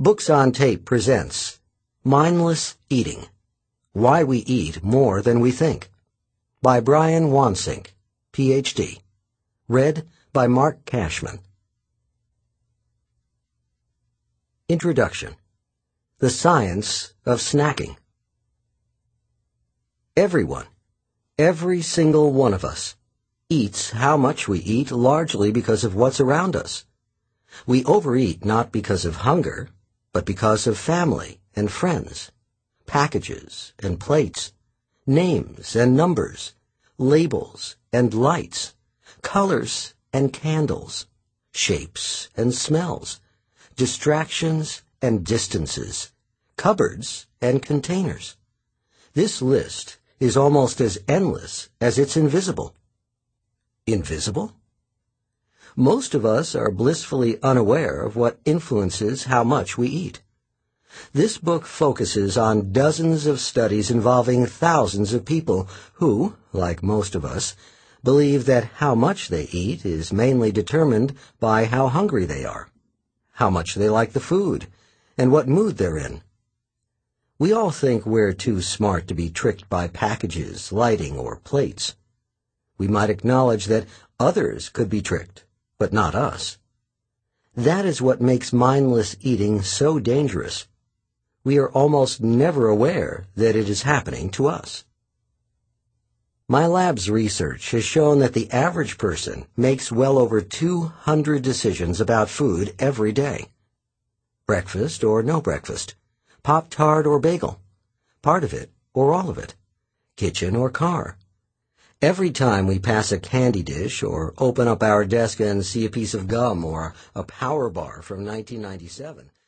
Books on Tape presents Mindless Eating, Why We Eat More Than We Think, by Brian Wansink, Ph.D. Read by Mark Cashman. Introduction. The Science of Snacking. Everyone, every single one of us, eats how much we eat largely because of what's around us. We overeat not because of hunger, but because of family and friends, packages and plates, names and numbers, labels and lights, colors and candles, shapes and smells, distractions and distances, cupboards and containers. This list is almost as endless as it's invisible. Invisible? Most of us are blissfully unaware of what influences how much we eat. This book focuses on dozens of studies involving thousands of people who, like most of us, believe that how much they eat is mainly determined by how hungry they are, how much they like the food, and what mood they're in. We all think we're too smart to be tricked by packages, lighting, or plates. We might acknowledge that others could be tricked, but not us. That is what makes mindless eating so dangerous. We are almost never aware that it is happening to us. My lab's research has shown that the average person makes well over 200 decisions about food every day. Breakfast or no breakfast, Pop-Tart or bagel, part of it or all of it, kitchen or car. Every time we pass a candy dish or open up our desk and see a piece of gum or a Power Bar from 1997,